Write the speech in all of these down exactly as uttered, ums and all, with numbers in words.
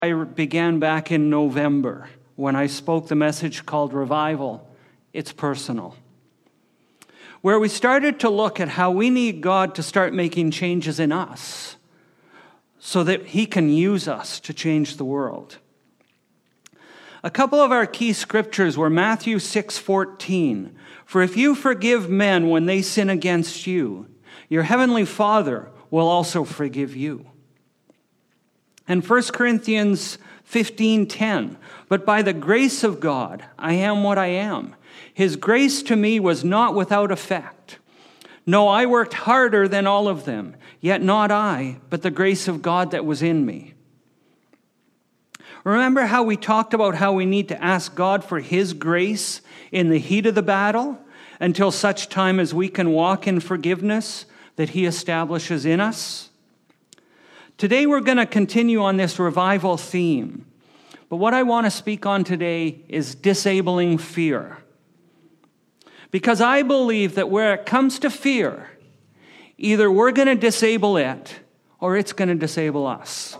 I began back in November when I spoke the message called Revival. It's personal. Where we started to look at how we need God to start making changes in us so that he can use us to change the world. A couple of our key scriptures were Matthew six fourteen. For if you forgive men when they sin against you, your heavenly Father will also forgive you. And First Corinthians fifteen ten. But by the grace of God, I am what I am. His grace to me was not without effect. No, I worked harder than all of them, yet not I, but the grace of God that was in me. Remember how we talked about how we need to ask God for his grace in the heat of the battle until such time as we can walk in forgiveness that he establishes in us? Today we're going to continue on this revival theme. But what I want to speak on today is disabling fear. Because I believe that where it comes to fear, either we're going to disable it or it's going to disable us.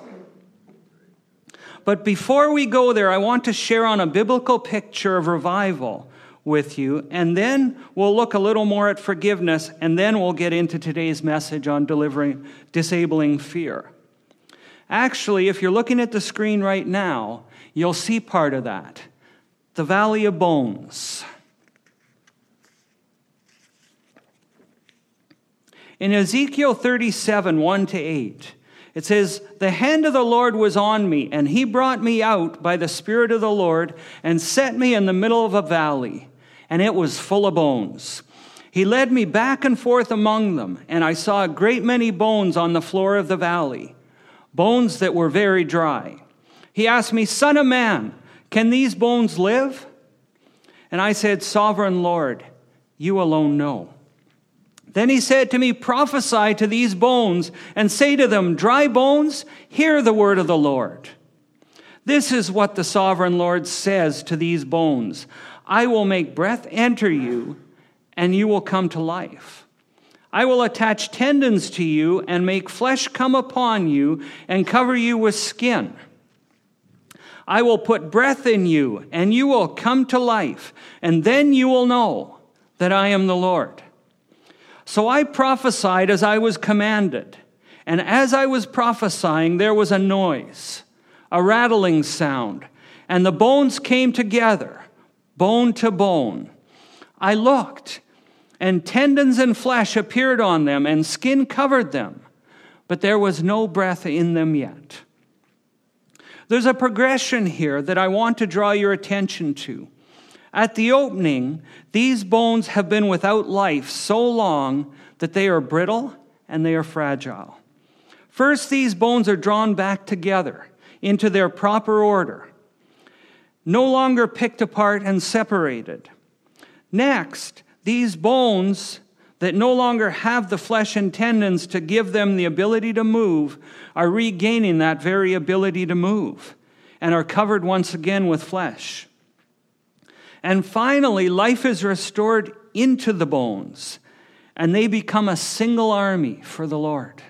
But before we go there, I want to share on a biblical picture of revival with you, and then we'll look a little more at forgiveness, and then we'll get into today's message on delivering, disabling fear. Actually, if you're looking at the screen right now, you'll see part of that. The Valley of Bones. In Ezekiel thirty-seven, one to eight, it says, the hand of the Lord was on me, and he brought me out by the Spirit of the Lord and set me in the middle of a valley, and it was full of bones. He led me back and forth among them, and I saw a great many bones on the floor of the valley, bones that were very dry. He asked me, Son of man, can these bones live? And I said, Sovereign Lord, you alone know. Then he said to me, prophesy to these bones and say to them, dry bones, hear the word of the Lord. This is what the sovereign Lord says to these bones. I will make breath enter you, and you will come to life. I will attach tendons to you and make flesh come upon you and cover you with skin. I will put breath in you, and you will come to life, and then you will know that I am the Lord. So I prophesied as I was commanded, and as I was prophesying, there was a noise, a rattling sound, and the bones came together, bone to bone. I looked, and tendons and flesh appeared on them, and skin covered them, but there was no breath in them yet. There's a progression here that I want to draw your attention to. At the opening, these bones have been without life so long that they are brittle and they are fragile. First, these bones are drawn back together into their proper order, no longer picked apart and separated. Next, these bones that no longer have the flesh and tendons to give them the ability to move are regaining that very ability to move and are covered once again with flesh. And finally, life is restored into the bones, and they become a single army for the Lord.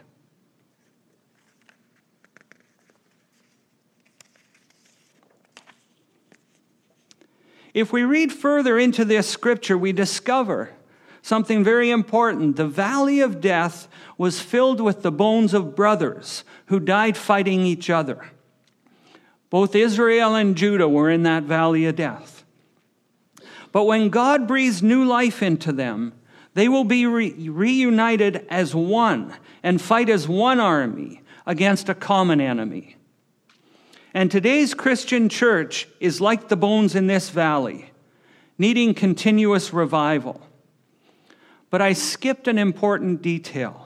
If we read further into this scripture, we discover something very important. The valley of death was filled with the bones of brothers who died fighting each other. Both Israel and Judah were in that valley of death. But when God breathes new life into them, they will be re- reunited as one and fight as one army against a common enemy. And today's Christian church is like the bones in this valley, needing continuous revival. But I skipped an important detail.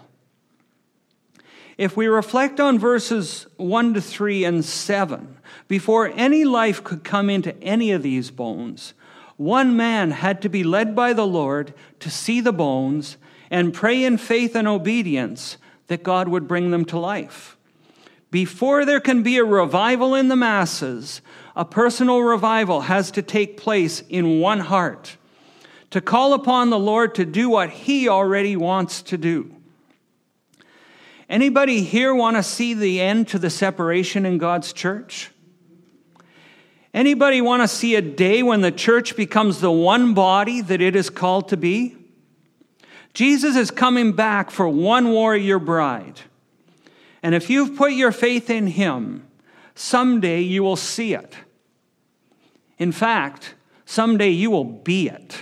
If we reflect on verses one to three and seven, before any life could come into any of these bones, one man had to be led by the Lord to see the bones and pray in faith and obedience that God would bring them to life. Before there can be a revival in the masses, a personal revival has to take place in one heart, to call upon the Lord to do what he already wants to do. Anybody here want to see the end to the separation in God's church? Anybody want to see a day when the church becomes the one body that it is called to be? Jesus is coming back for one warrior bride. And if you've put your faith in him, someday you will see it. In fact, someday you will be it.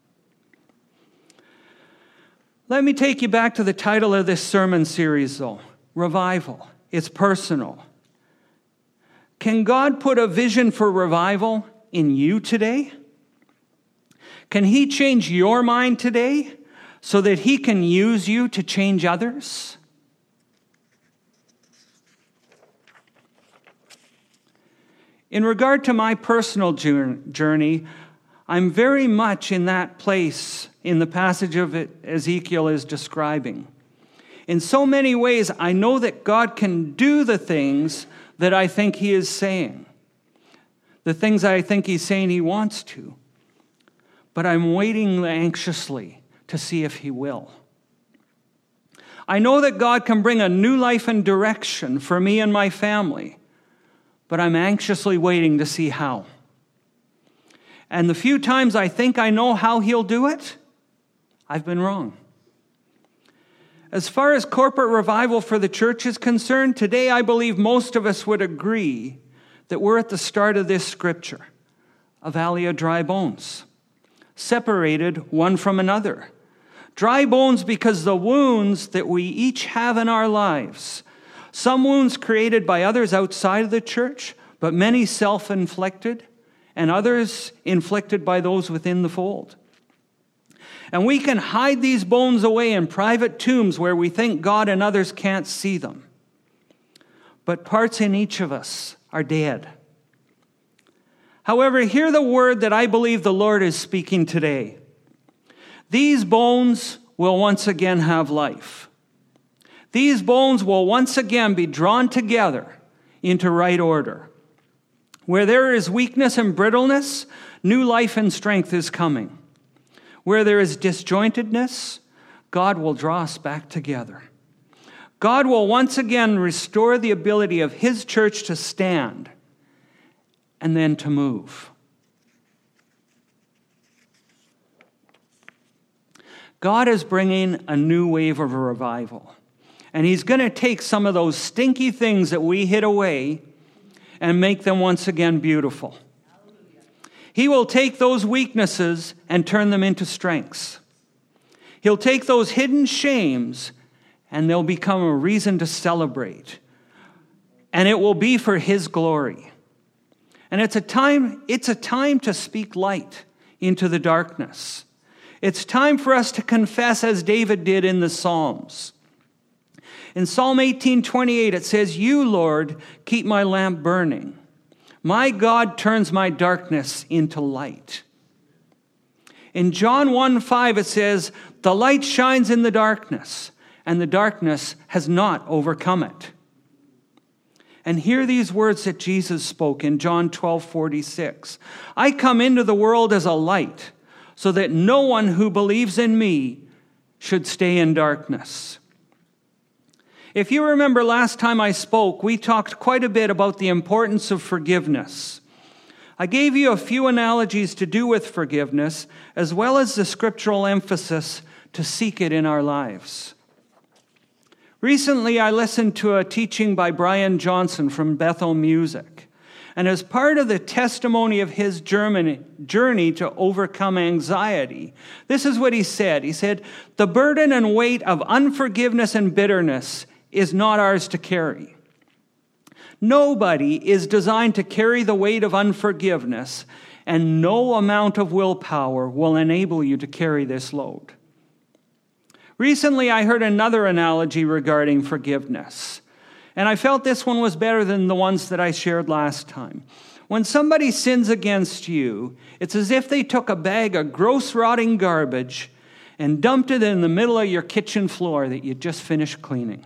Let me take you back to the title of this sermon series, though. Revival. It's personal. Can God put a vision for revival in you today? Can he change your mind today so that he can use you to change others? In regard to my personal journey, I'm very much in that place in the passage of Ezekiel is describing. In so many ways, I know that God can do the things that I think he is saying, the things I think he's saying he wants to. But I'm waiting anxiously to see if he will. I know that God can bring a new life and direction for me and my family, but I'm anxiously waiting to see how. And the few times I think I know how he'll do it, I've been wrong. As far as corporate revival for the church is concerned, today I believe most of us would agree that we're at the start of this scripture, a valley of dry bones, separated one from another. Dry bones because the wounds that we each have in our lives, some wounds created by others outside of the church, but many self-inflicted, and others inflicted by those within the fold. And we can hide these bones away in private tombs where we think God and others can't see them. But parts in each of us are dead. However, hear the word that I believe the Lord is speaking today. These bones will once again have life. These bones will once again be drawn together into right order. Where there is weakness and brittleness, new life and strength is coming. Where there is disjointedness, God will draw us back together. God will once again restore the ability of his church to stand and then to move. God is bringing a new wave of revival. And he's going to take some of those stinky things that we hid away and make them once again beautiful. He will take those weaknesses and turn them into strengths. He'll take those hidden shames and they'll become a reason to celebrate. And it will be for his glory. And it's a time, it's a time to speak light into the darkness. It's time for us to confess as David did in the Psalms. In Psalm eighteen twenty-eight, it says, "You, Lord, keep my lamp burning. My God turns my darkness into light." In John one five, it says, "The light shines in the darkness, and the darkness has not overcome it." And hear these words that Jesus spoke in John twelve forty-six. "I come into the world as a light, so that no one who believes in me should stay in darkness." If you remember last time I spoke, we talked quite a bit about the importance of forgiveness. I gave you a few analogies to do with forgiveness, as well as the scriptural emphasis to seek it in our lives. Recently, I listened to a teaching by Brian Johnson from Bethel Music. And as part of the testimony of his journey to overcome anxiety, this is what he said. He said, "The burden and weight of unforgiveness and bitterness is not ours to carry. Nobody is designed to carry the weight of unforgiveness, and no amount of willpower will enable you to carry this load." Recently, I heard another analogy regarding forgiveness, and I felt this one was better than the ones that I shared last time. When somebody sins against you, it's as if they took a bag of gross, rotting garbage and dumped it in the middle of your kitchen floor that you just finished cleaning.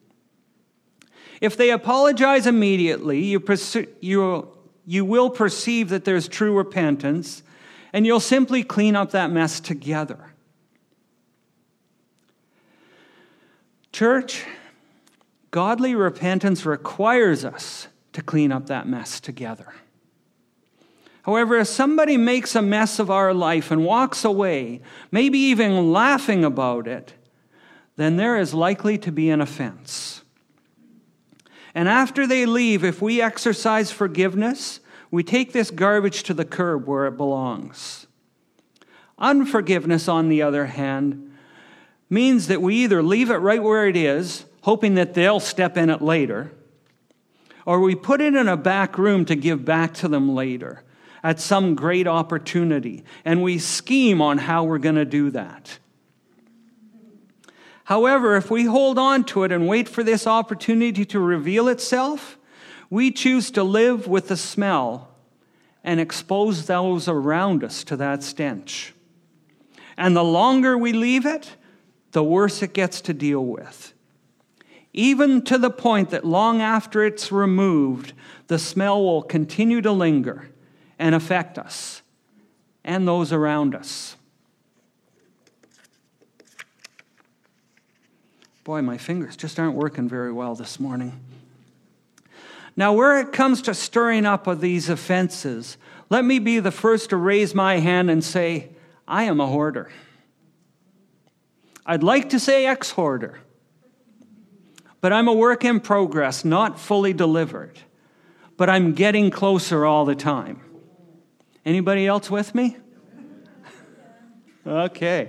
If they apologize immediately, you, perce- you, you will perceive that there's true repentance, and you'll simply clean up that mess together. Church, godly repentance requires us to clean up that mess together. However, if somebody makes a mess of our life and walks away, maybe even laughing about it, then there is likely to be an offense. And after they leave, if we exercise forgiveness, we take this garbage to the curb where it belongs. Unforgiveness, on the other hand, means that we either leave it right where it is, hoping that they'll step in it later, or we put it in a back room to give back to them later at some great opportunity, and we scheme on how we're going to do that. However, if we hold on to it and wait for this opportunity to reveal itself, we choose to live with the smell and expose those around us to that stench. And the longer we leave it, the worse it gets to deal with. Even to the point that long after it's removed, the smell will continue to linger and affect us and those around us. Boy, my fingers just aren't working very well this morning. Now, where it comes to stirring up of these offenses, let me be the first to raise my hand and say, I am a hoarder. I'd like to say ex-hoarder, but I'm a work in progress, not fully delivered. But I'm getting closer all the time. Anybody else with me? Okay.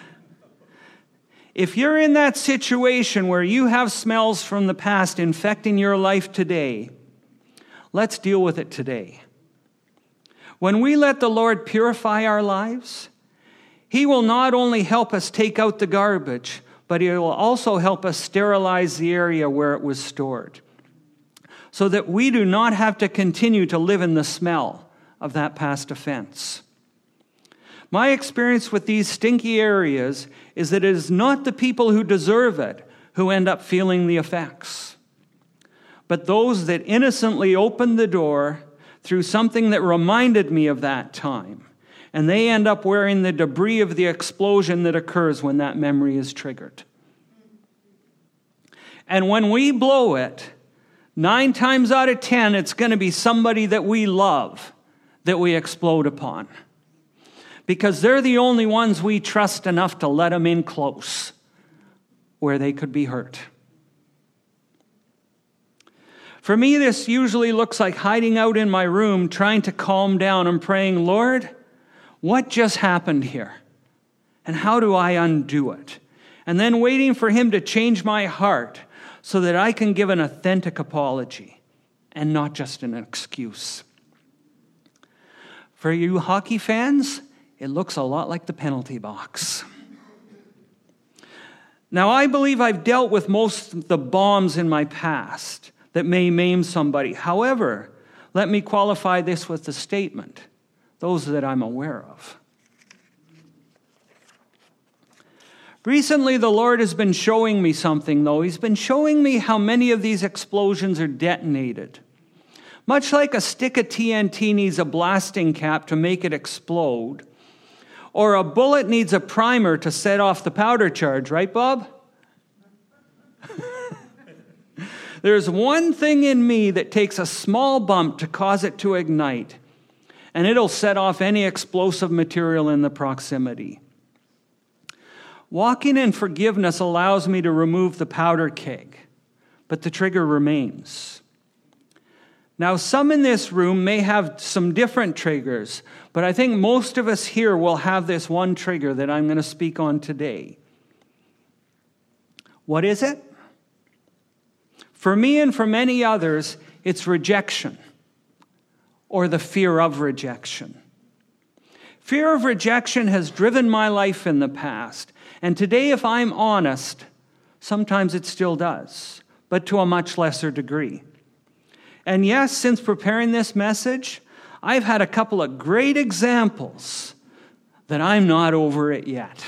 If you're in that situation where you have smells from the past infecting your life today, let's deal with it today. When we let the Lord purify our lives, He will not only help us take out the garbage, but He will also help us sterilize the area where it was stored, so that we do not have to continue to live in the smell of that past offense. My experience with these stinky areas is that it is not the people who deserve it who end up feeling the effects, but those that innocently opened the door through something that reminded me of that time. And they end up wearing the debris of the explosion that occurs when that memory is triggered. And when we blow it, nine times out of ten, it's going to be somebody that we love that we explode upon. Because they're the only ones we trust enough to let them in close where they could be hurt. For me, this usually looks like hiding out in my room, trying to calm down and praying, Lord, what just happened here? And how do I undo it? And then waiting for Him to change my heart so that I can give an authentic apology and not just an excuse. For you hockey fans, it looks a lot like the penalty box. Now, I believe I've dealt with most of the bombs in my past that may maim somebody. However, let me qualify this with the statement, those that I'm aware of. Recently, the Lord has been showing me something, though. He's been showing me how many of these explosions are detonated. Much like a stick of T N T needs a blasting cap to make it explode, or a bullet needs a primer to set off the powder charge, right, Bob? There's one thing in me that takes a small bump to cause it to ignite, and it'll set off any explosive material in the proximity. Walking in forgiveness allows me to remove the powder keg, but the trigger remains. Now, some in this room may have some different triggers, but I think most of us here will have this one trigger that I'm going to speak on today. What is it? For me and for many others, it's rejection, or the fear of rejection. Fear of rejection has driven my life in the past, and today, if I'm honest, sometimes it still does, but to a much lesser degree. And yes, since preparing this message, I've had a couple of great examples that I'm not over it yet.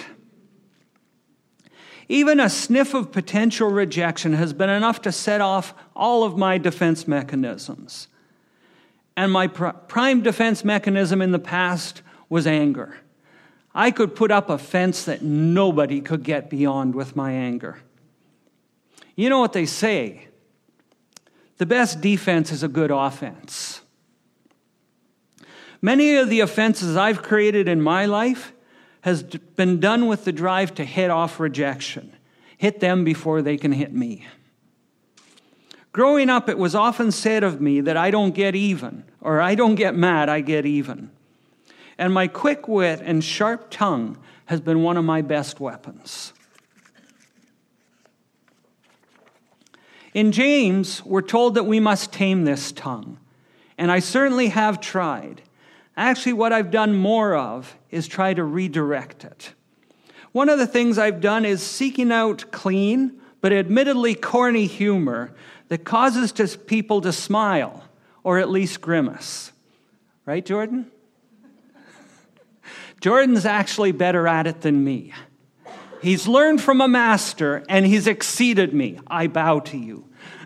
Even a sniff of potential rejection has been enough to set off all of my defense mechanisms. And my pr- prime defense mechanism in the past was anger. I could put up a fence that nobody could get beyond with my anger. You know what they say? The best defense is a good offense. Many of the offenses I've created in my life has been done with the drive to head off rejection. Hit them before they can hit me. Growing up, it was often said of me that I don't get even, or I don't get mad, I get even. And my quick wit and sharp tongue has been one of my best weapons. In James, we're told that we must tame this tongue. And I certainly have tried. Actually, what I've done more of is try to redirect it. One of the things I've done is seeking out clean, but admittedly corny humor that causes to people to smile, or at least grimace. Right, Jordan? Jordan's actually better at it than me. He's learned from a master, and he's exceeded me. I bow to you.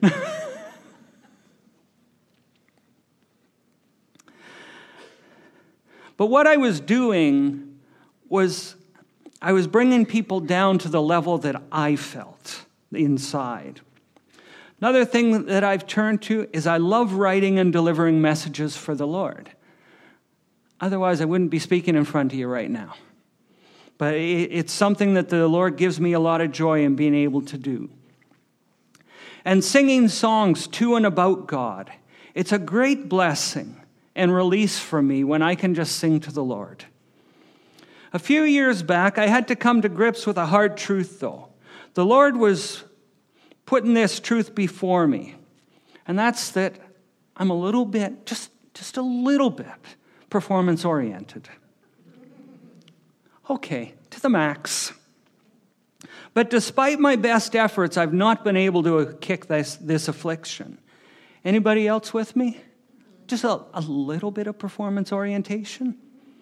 But what I was doing was I was bringing people down to the level that I felt inside. Another thing that I've turned to is I love writing and delivering messages for the Lord. Otherwise, I wouldn't be speaking in front of you right now. But it's something that the Lord gives me a lot of joy in being able to do. And singing songs to and about God. It's a great blessing and release for me when I can just sing to the Lord. A few years back, I had to come to grips with a hard truth, though. The Lord was putting this truth before me. And that's that I'm a little bit, just, just a little bit, performance-oriented. Okay, to the max. But despite my best efforts, I've not been able to kick this, this affliction. Anybody else with me? Just a, a little bit of performance orientation?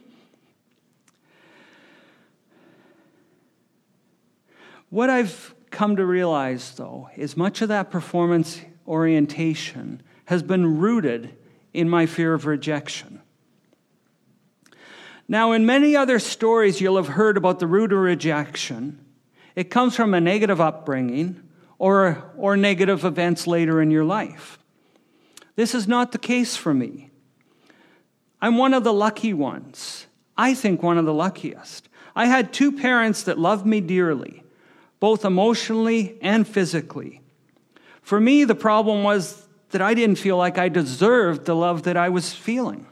What I've come to realize, though, is much of that performance orientation has been rooted in my fear of rejection. Now, in many other stories you'll have heard about the root of rejection, it comes from a negative upbringing or, or negative events later in your life. This is not the case for me. I'm one of the lucky ones. I think one of the luckiest. I had two parents that loved me dearly, both emotionally and physically. For me, the problem was that I didn't feel like I deserved the love that I was feeling.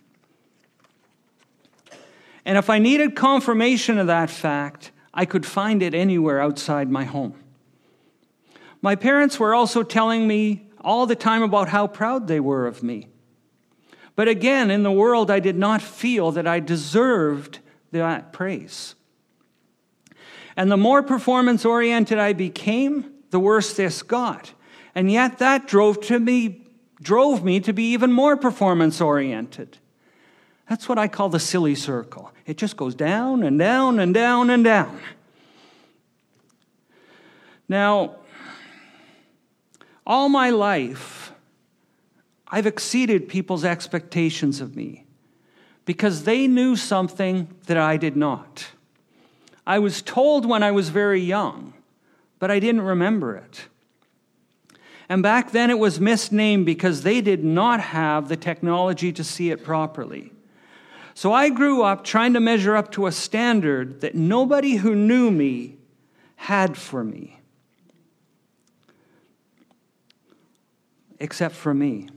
And if I needed confirmation of that fact, I could find it anywhere outside my home. My parents were also telling me all the time about how proud they were of me. But again, in the world, I did not feel that I deserved that praise. And the more performance-oriented I became, the worse this got. And yet that drove to me, drove me to be even more performance-oriented. That's what I call the silly circle. It just goes down and down and down and down. Now, all my life, I've exceeded people's expectations of me because they knew something that I did not. I was told when I was very young, but I didn't remember it. And back then it was misnamed because they did not have the technology to see it properly. So I grew up trying to measure up to a standard that nobody who knew me had for me. Except for me.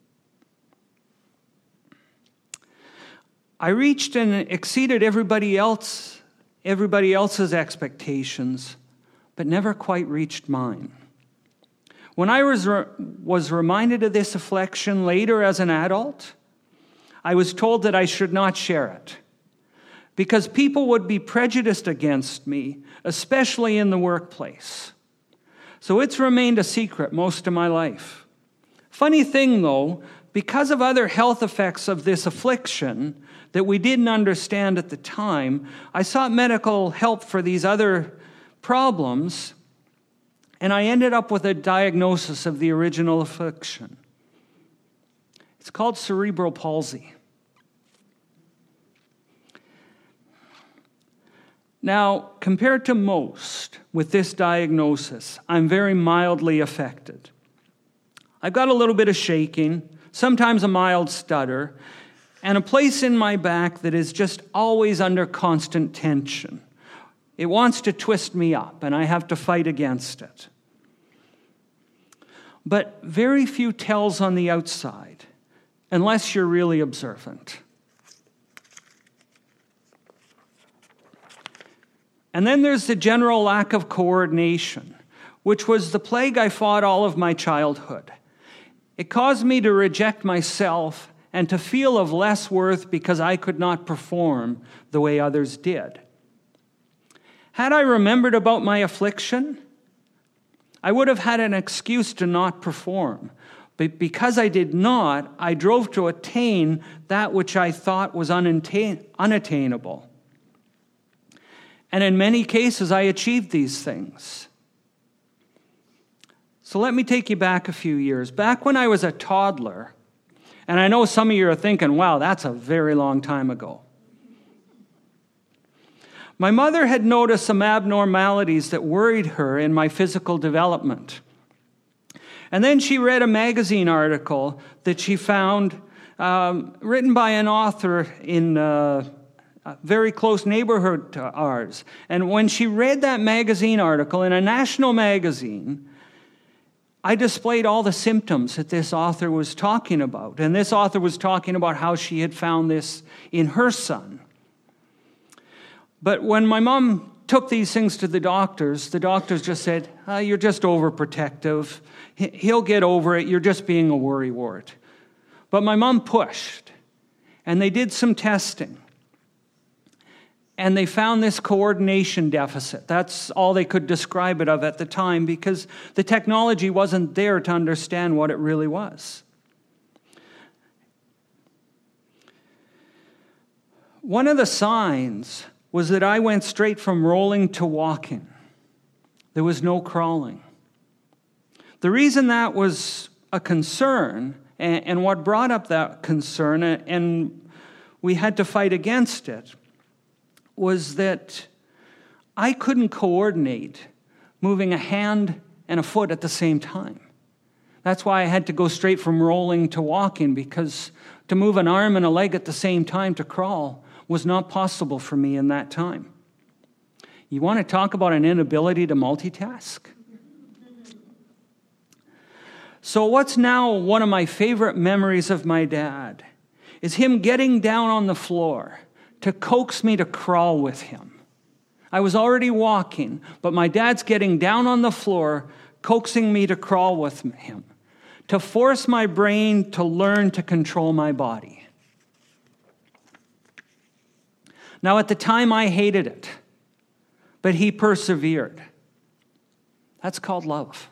I reached and exceeded everybody else, everybody else's expectations, but never quite reached mine. When I was, re- was reminded of this affliction later as an adult, I was told that I should not share it because people would be prejudiced against me, especially in the workplace. So it's remained a secret most of my life. Funny thing, though, because of other health effects of this affliction that we didn't understand at the time, I sought medical help for these other problems, and I ended up with a diagnosis of the original affliction. It's called cerebral palsy. Now, compared to most with this diagnosis, I'm very mildly affected. I've got a little bit of shaking, sometimes a mild stutter, and a place in my back that is just always under constant tension. It wants to twist me up, and I have to fight against it. But very few tells on the outside, unless you're really observant. And then there's the general lack of coordination, which was the plague I fought all of my childhood. It caused me to reject myself and to feel of less worth because I could not perform the way others did. Had I remembered about my affliction, I would have had an excuse to not perform. But because I did not, I drove to attain that which I thought was unattain- unattainable. And in many cases, I achieved these things. So let me take you back a few years. Back when I was a toddler, and I know some of you are thinking, wow, that's a very long time ago. My mother had noticed some abnormalities that worried her in my physical development. And then she read a magazine article that she found um, written by an author in uh, a very close neighborhood to ours. And when she read that magazine article in a national magazine, I displayed all the symptoms that this author was talking about. And this author was talking about how she had found this in her son. But when my mom took these things to the doctors, the doctors just said, oh, you're just overprotective. He'll get over it. You're just being a worrywart. But my mom pushed, and they did some testing. And they found this coordination deficit. That's all they could describe it of at the time because the technology wasn't there to understand what it really was. One of the signs was that I went straight from rolling to walking. There was no crawling. The reason that was a concern, and, and what brought up that concern, and we had to fight against it, was that I couldn't coordinate moving a hand and a foot at the same time. That's why I had to go straight from rolling to walking, because to move an arm and a leg at the same time to crawl was not possible for me in that time. You want to talk about an inability to multitask? So what's now one of my favorite memories of my dad is him getting down on the floor to coax me to crawl with him. I was already walking, but my dad's getting down on the floor, coaxing me to crawl with him, to force my brain to learn to control my body. Now, at the time, I hated it, but he persevered. That's called love.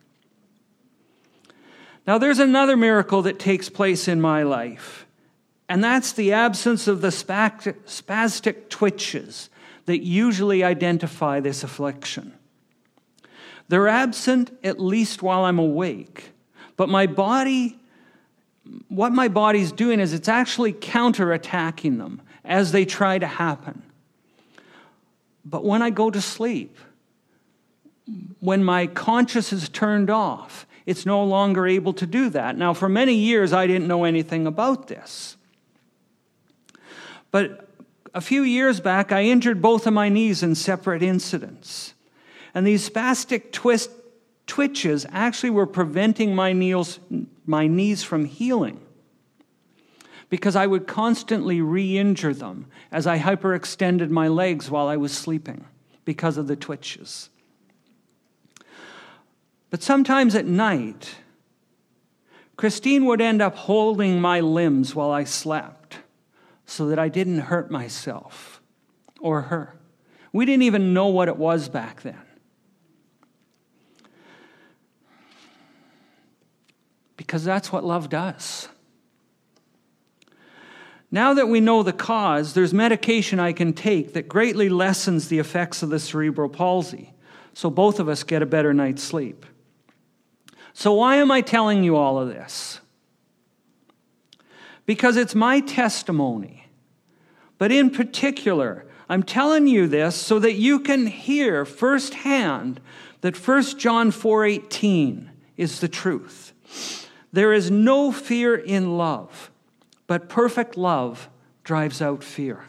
Now, there's another miracle that takes place in my life, and that's the absence of the spastic twitches that usually identify this affliction. They're absent at least while I'm awake, but my body, what my body's doing is it's actually counterattacking them as they try to happen. But when I go to sleep, when my conscience is turned off, it's no longer able to do that. Now, for many years, I didn't know anything about this. But a few years back, I injured both of my knees in separate incidents. And these spastic twist, twitches actually were preventing my knees, my knees from healing, because I would constantly re-injure them as I hyperextended my legs while I was sleeping because of the twitches. But sometimes at night, Christine would end up holding my limbs while I slept so that I didn't hurt myself or her. We didn't even know what it was back then. Because that's what love does. Now that we know the cause, there's medication I can take that greatly lessens the effects of the cerebral palsy, so both of us get a better night's sleep. So why am I telling you all of this? Because it's my testimony. But in particular, I'm telling you this so that you can hear firsthand that First John four eighteen is the truth. There is no fear in love, but perfect love drives out fear.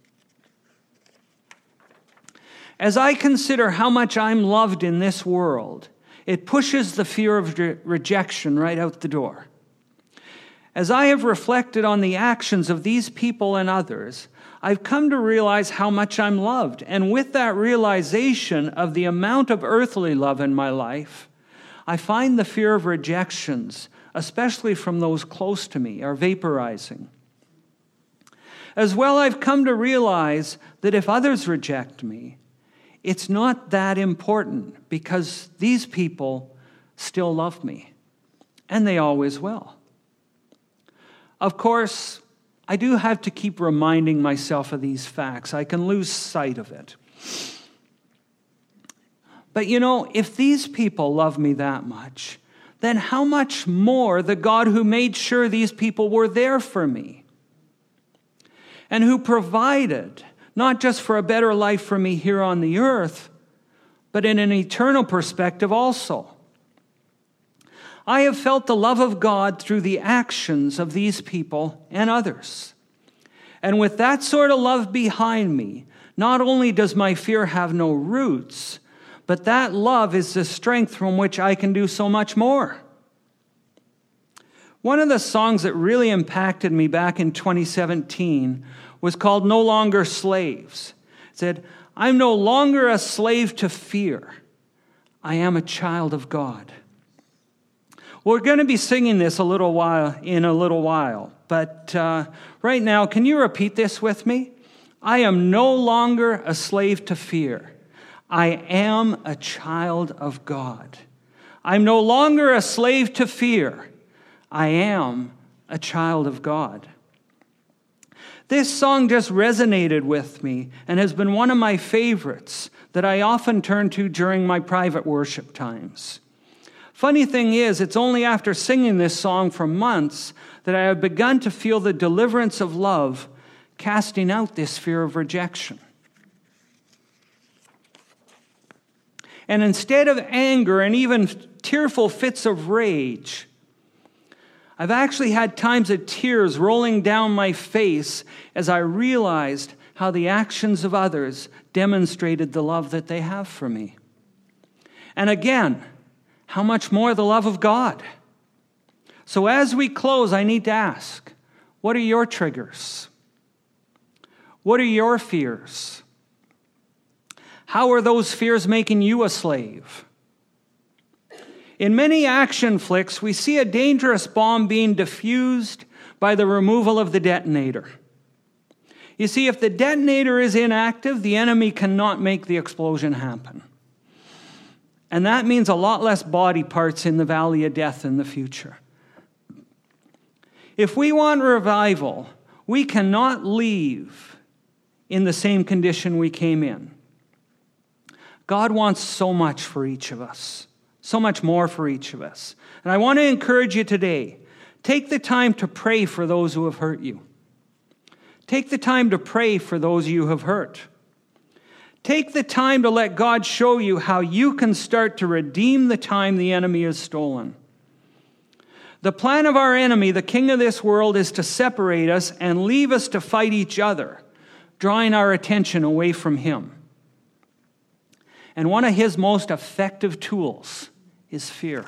As I consider how much I'm loved in this world, it pushes the fear of re- rejection right out the door. As I have reflected on the actions of these people and others, I've come to realize how much I'm loved. And with that realization of the amount of earthly love in my life, I find the fear of rejections, especially from those close to me, are vaporizing. As well, I've come to realize that if others reject me, it's not that important because these people still love me, and they always will. Of course, I do have to keep reminding myself of these facts. I can lose sight of it. But you know, if these people love me that much, then how much more the God who made sure these people were there for me and who provided not just for a better life for me here on the earth, but in an eternal perspective also. I have felt the love of God through the actions of these people and others. And with that sort of love behind me, not only does my fear have no roots, but that love is the strength from which I can do so much more. One of the songs that really impacted me back in twenty seventeen was called No Longer Slaves. It said, I'm no longer a slave to fear. I am a child of God. We're going to be singing this a little while in a little while, but uh, right now, can you repeat this with me? I am no longer a slave to fear. I am a child of God. I'm no longer a slave to fear. I am a child of God. This song just resonated with me and has been one of my favorites that I often turn to during my private worship times. Funny thing is, it's only after singing this song for months that I have begun to feel the deliverance of love, casting out this fear of rejection. And instead of anger and even tearful fits of rage, I've actually had times of tears rolling down my face as I realized how the actions of others demonstrated the love that they have for me. And again, how much more the love of God. So as we close, I need to ask, what are your triggers? What are your fears? How are those fears making you a slave? In many action flicks, we see a dangerous bomb being diffused by the removal of the detonator. You see, if the detonator is inactive, the enemy cannot make the explosion happen. And that means a lot less body parts in the valley of death in the future. If we want revival, we cannot leave in the same condition we came in. God wants so much for each of us, so much more for each of us. And I want to encourage you today, take the time to pray for those who have hurt you. Take the time to pray for those you have hurt. Take the time to let God show you how you can start to redeem the time the enemy has stolen. The plan of our enemy, the king of this world, is to separate us and leave us to fight each other, drawing our attention away from him. And one of his most effective tools is fear.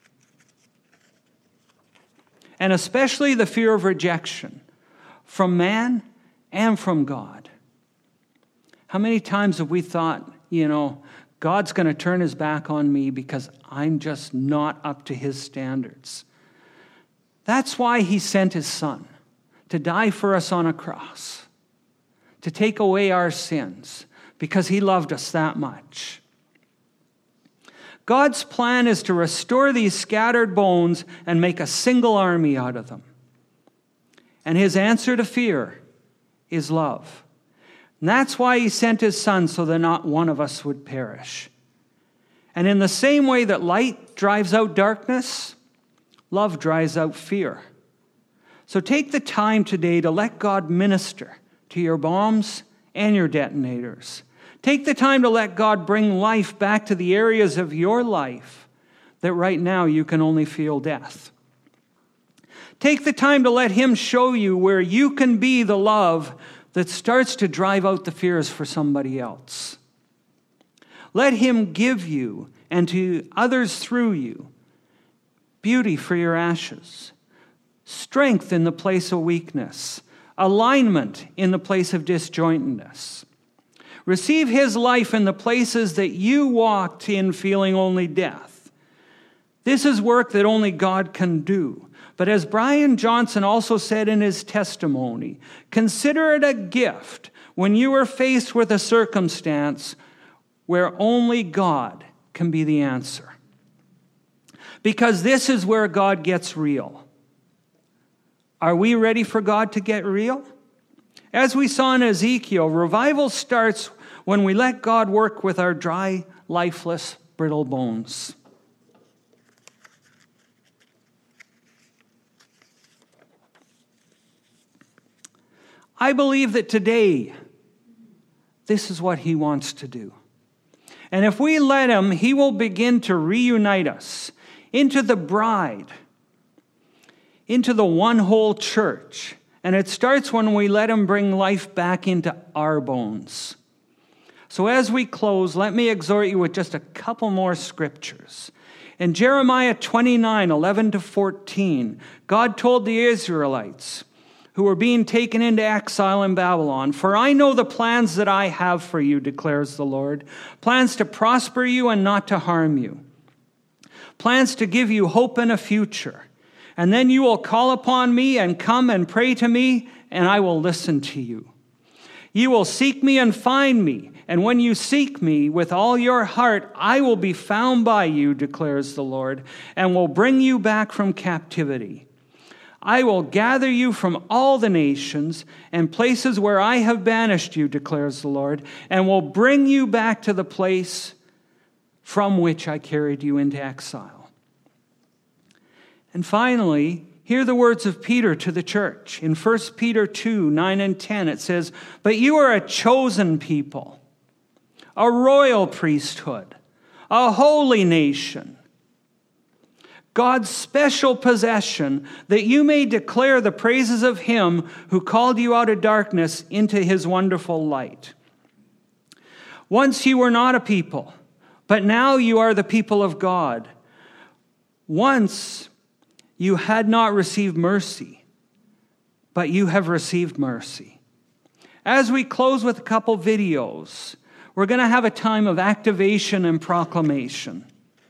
And especially the fear of rejection from man and from God. How many times have we thought, you know, God's going to turn his back on me because I'm just not up to his standards? That's why he sent his son to die for us on a cross, to take away our sins, because he loved us that much. God's plan is to restore these scattered bones and make a single army out of them. And his answer to fear is love. And that's why he sent his son, so that not one of us would perish. And in the same way that light drives out darkness, love drives out fear. So take the time today to let God minister to your bombs and your detonators. Take the time to let God bring life back to the areas of your life that right now you can only feel death. Take the time to let him show you where you can be the love that starts to drive out the fears for somebody else. Let him give you, and to others through you, beauty for your ashes, strength in the place of weakness, alignment in the place of disjointedness. Receive his life in the places that you walked in feeling only death. This is work that only God can do. But as Brian Johnson also said in his testimony, consider it a gift when you are faced with a circumstance where only God can be the answer. Because this is where God gets real. Are we ready for God to get real? As we saw in Ezekiel, revival starts when we let God work with our dry, lifeless, brittle bones. I believe that today, this is what he wants to do. And if we let him, he will begin to reunite us into the bride, into the one whole church. And it starts when we let him bring life back into our bones. So as we close, let me exhort you with just a couple more scriptures. In Jeremiah twenty-nine, eleven to fourteen, God told the Israelites, who were being taken into exile in Babylon, "For I know the plans that I have for you, declares the Lord, plans to prosper you and not to harm you, plans to give you hope and a future. And then you will call upon me and come and pray to me, and I will listen to you. You will seek me and find me, and when you seek me with all your heart, I will be found by you, declares the Lord, and will bring you back from captivity. I will gather you from all the nations and places where I have banished you, declares the Lord, and will bring you back to the place from which I carried you into exile." And finally, hear the words of Peter to the church. In First Peter two, nine and ten, it says, "But you are a chosen people, a royal priesthood, a holy nation, God's special possession, that you may declare the praises of him who called you out of darkness into his wonderful light. Once you were not a people, but now you are the people of God. Once you had not received mercy, but you have received mercy." As we close with a couple videos, we're going to have a time of activation and proclamation.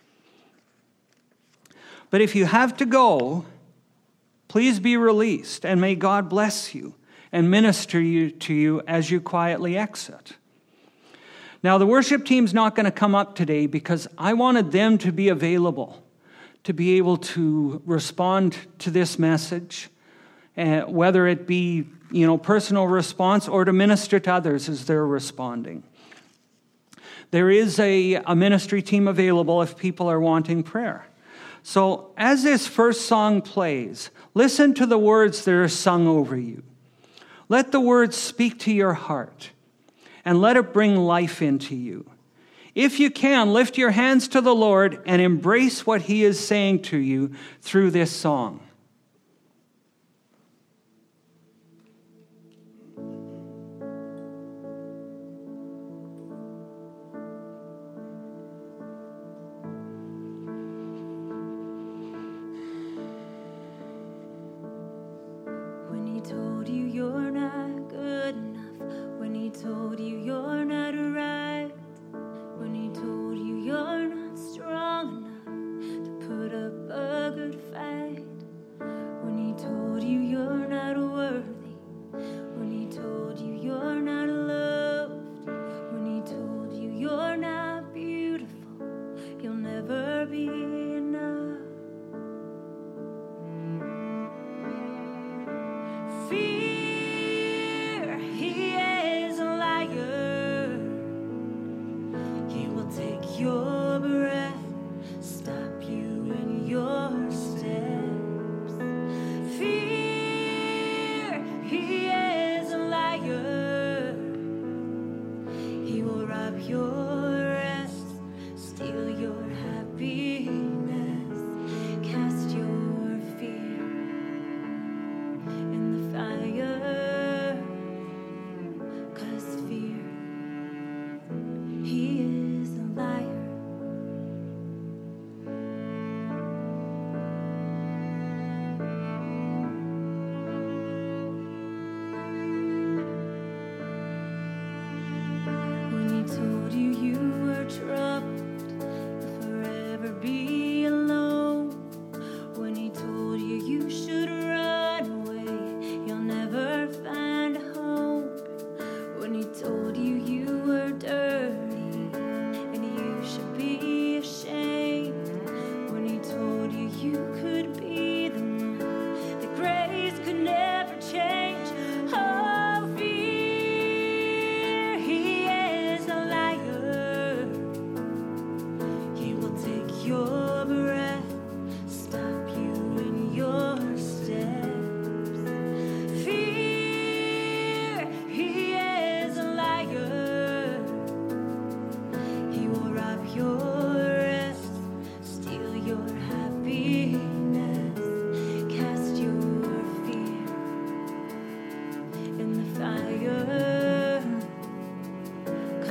But if you have to go, please be released, and may God bless you and minister you to you as you quietly exit. Now, the worship team's not going to come up today because I wanted them to be available, to be able to respond to this message, uh, whether it be, you know, personal response or to minister to others as they're responding. There is a, a ministry team available if people are wanting prayer. So as this first song plays, listen to the words that are sung over you. Let the words speak to your heart, and let it bring life into you. If you can, lift your hands to the Lord and embrace what he is saying to you through this song. Told you you're not good enough, when he told you you're not right, when he told you you're not strong enough to put up a good fight, when he told you you're not worthy, when he told you you're not loved, when he told you you're not beautiful, you'll never be enough. Fear, he is a liar. He will take your breath, stop you in your steps. Fear, he is a liar. He will rob your rest, steal your happiness, cast your fear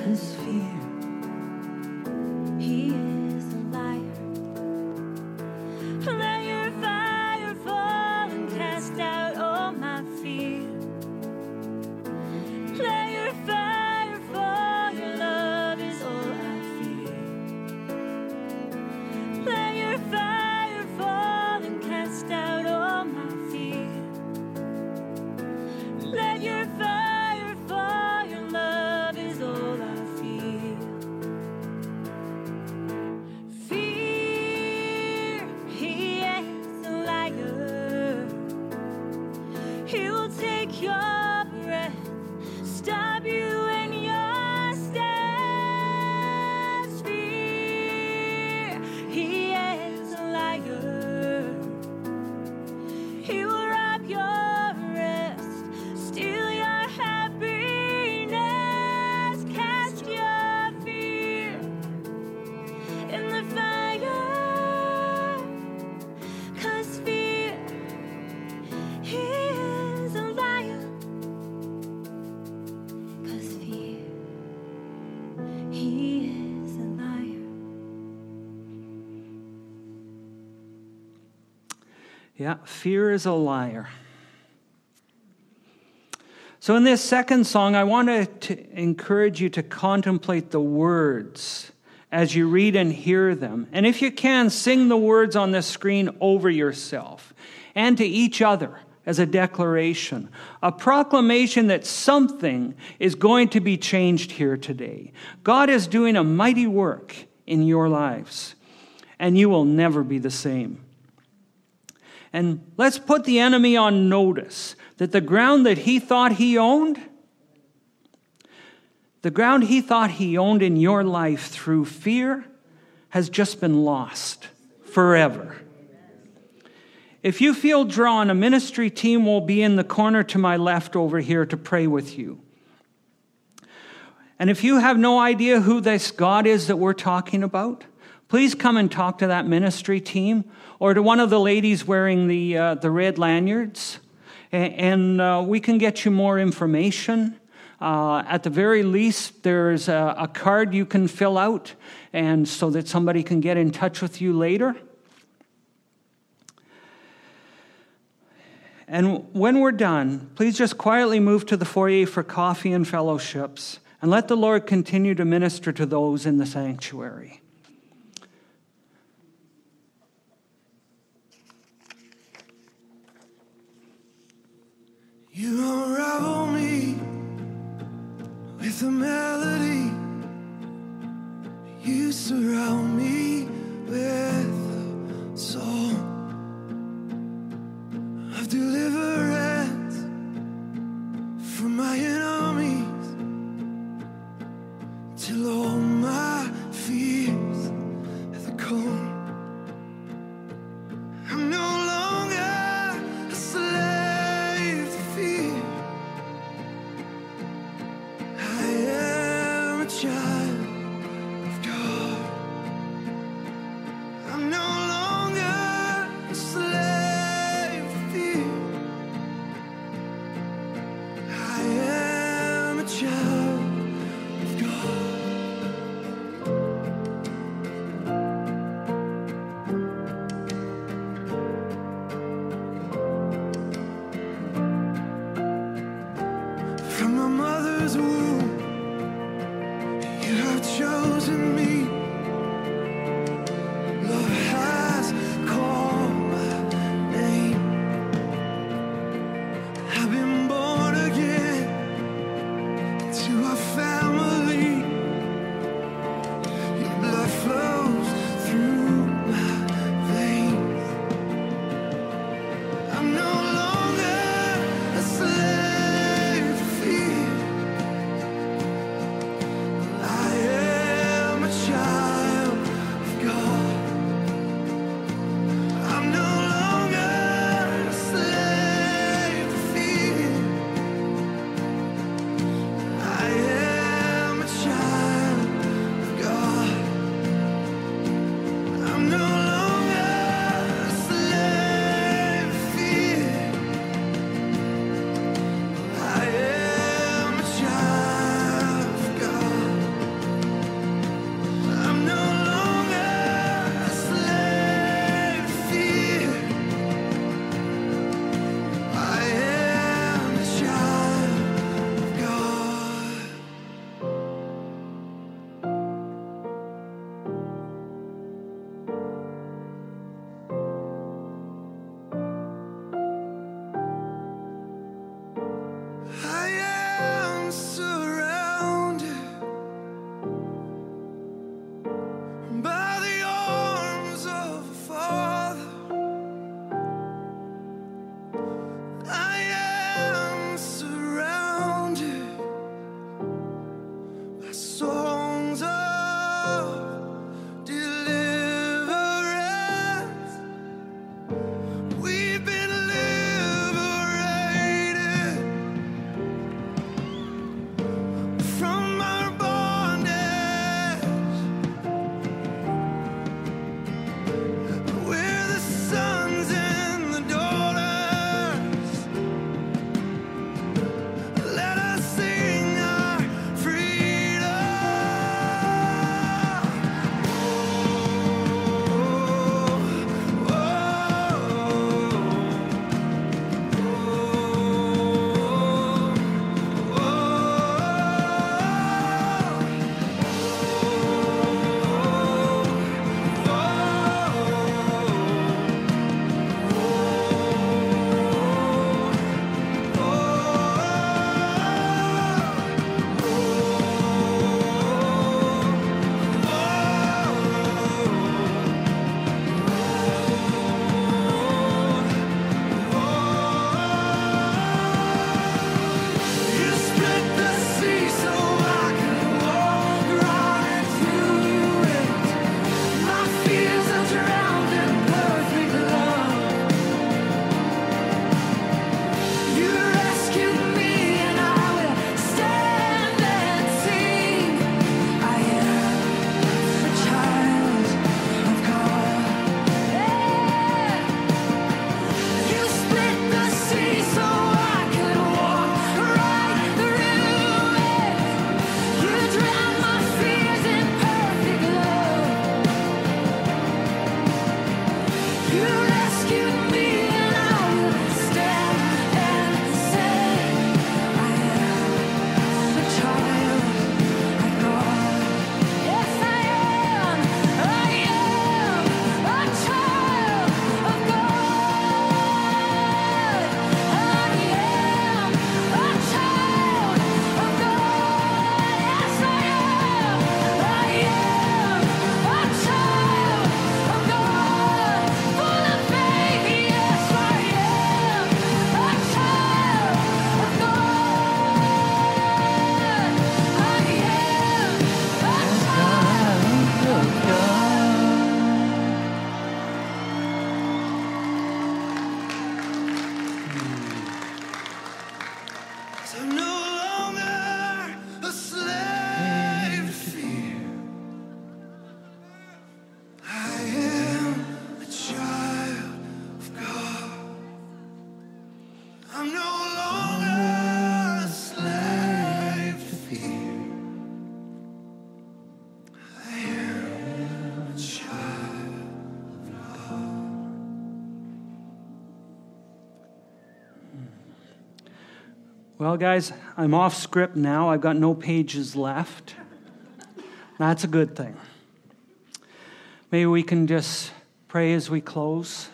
'cause fear, he is a liar. Let your fire fall and cast out all my fear. Let your fire fall, your love is all I fear. Let your fire fall and cast out all my fear. Let your fire fall, your love is all I feel. Fear, he is a liar. He will take your breath, stop you in your steps. Fear, he is a liar. He will rob your rest, steal your happiness, cast your fear in the fire. 'Cause fear, he is a liar. 'Cause fear, he is a liar. Yeah, fear is a liar. So in this second song, I want to, to encourage you to contemplate the words as you read and hear them. And if you can, sing the words on the screen over yourself and to each other as a declaration, a proclamation that something is going to be changed here today. God is doing a mighty work in your lives, and you will never be the same. And let's put the enemy on notice that the ground that he thought he owned, the ground he thought he owned in your life through fear, has just been lost forever. If you feel drawn, a ministry team will be in the corner to my left over here to pray with you. And if you have no idea who this God is that we're talking about, please come and talk to that ministry team or to one of the ladies wearing the uh, the red lanyards, and, and uh, we can get you more information. Uh, at the very least, there's a, a card you can fill out, and so that somebody can get in touch with you later. And when we're done, please just quietly move to the foyer for coffee and fellowships, and let the Lord continue to minister to those in the sanctuary. You unravel me with a melody. You surround me with a song of deliverance from my enemies, till all my fears have gone. I'm no longer a slave to fear. I am a child of God. I'm no longer a slave to fear. I am a child of God. From my mother's womb, you have chosen me. Love has called my name. I've been born again into a family. Your blood flows through my veins. I'm no longer a slave to fear. I am a child 'Cause I'm no longer a slave to fear. I am a child of God. I'm no longer a slave to fear. I am a child of God. Well, guys, I'm off script now. I've got no pages left. That's a good thing. Maybe we can just pray as we close.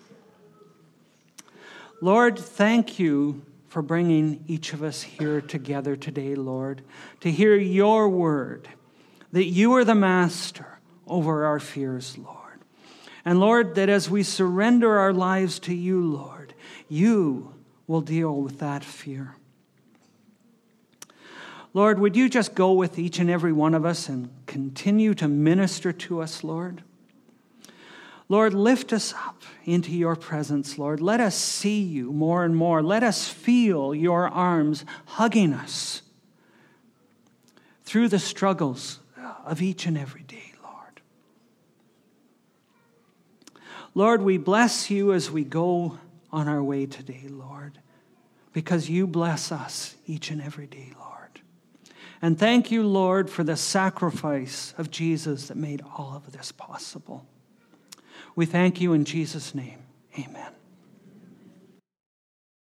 Lord, thank you for bringing each of us here together today, Lord, to hear your word, that you are the master over our fears, Lord. And Lord, that as we surrender our lives to you, Lord, you will deal with that fear. Lord, would you just go with each and every one of us and continue to minister to us, Lord? Lord, lift us up into your presence, Lord. Let us see you more and more. Let us feel your arms hugging us through the struggles of each and every day, Lord. Lord, we bless you as we go on our way today, Lord, because you bless us each and every day, Lord. And thank you, Lord, for the sacrifice of Jesus that made all of this possible. We thank you in Jesus' name. Amen.